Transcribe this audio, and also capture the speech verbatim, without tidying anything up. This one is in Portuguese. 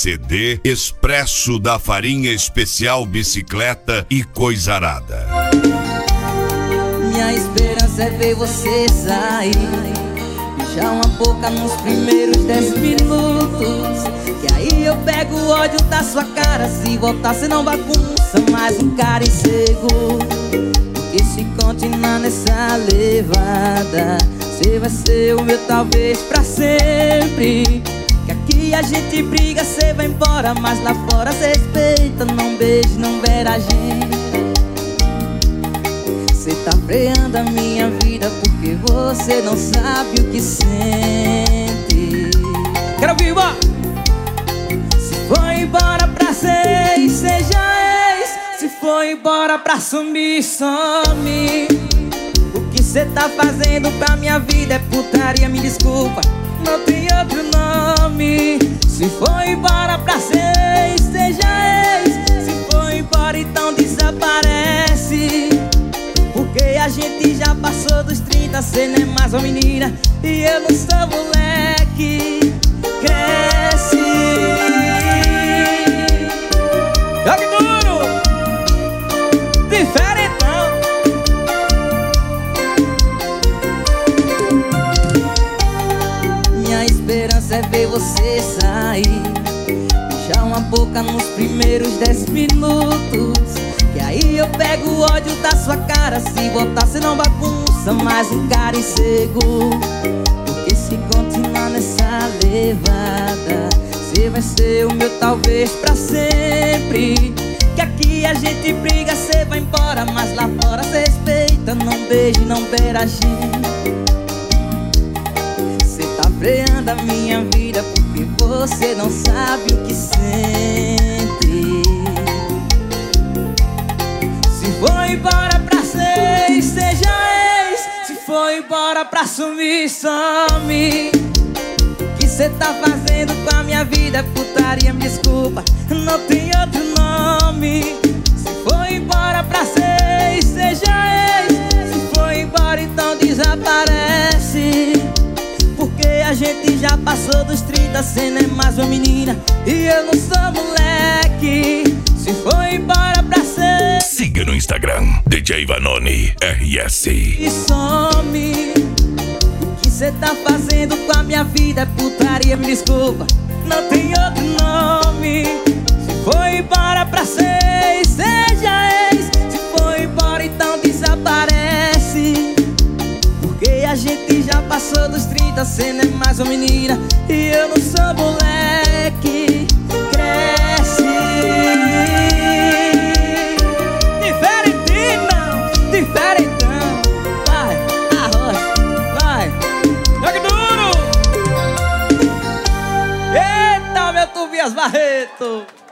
C D Expresso da Farinha Especial Bicicleta e Coisarada. Minha esperança é ver você sair, beijar uma boca nos primeiros dez minutos, que aí eu pego o ódio da sua cara. Se voltar cê não bagunça mais um cara inseguro, porque se continuar nessa levada cê vai ser o meu talvez pra sempre. Que aqui a gente briga, cê vai embora, mas lá fora cê respeita, não beija, não beira a gente. Cê tá freando a minha vida porque você não sabe o que sente. Quero ouvir, ó! Se foi embora pra ser, seja ex. Se foi embora pra sumir, some. O que cê tá fazendo pra minha vida é putaria, me desculpa, não tem outro nome. Se foi embora pra ser, seja ex. Se foi embora então desaparece, porque a gente já passou dos trinta, cê não é mais uma menina e eu não sou moleque. Cresce. Jogue duro. Diferentão. Minha esperança é ver você sair, beijar uma boca nos primeiros dez minutos, que aí eu pego o ódio da sua cara. Se voltar cê não bagunça mais um cara inseguro, porque se continuar nessa levada cê vai ser o meu talvez pra sempre. Que aqui a gente briga, cê vai embora, mas lá fora cê respeita, não beija, não beira a gente. Cê tá freando a minha vida porque você não sabe o que sente. Se foi embora pra ser, seja ex. Se foi embora pra sumir, some. O que cê tá fazendo com a minha vida é putaria, me desculpa, não tem outro nome. Se foi embora pra ser, seja ex. Se foi embora então desaparece, porque a gente já passou dos trinta, cê não é mais uma menina e eu não sou moleque. Se foi embora pra ser, siga no Instagram D J Vanoni R S. e some. O que cê tá fazendo com a minha vida é putaria, me desculpa, não tem outro nome. Se foi embora pra ser, seja ex. Se foi embora então desaparece, porque a gente já passou dos trinta, cê não é mais uma menina e eu não sou moleque. Cresce. Diferentão, diferentão. Vai, arrocha, vai. Jogue duro. Eita, meu Tobias Barreto.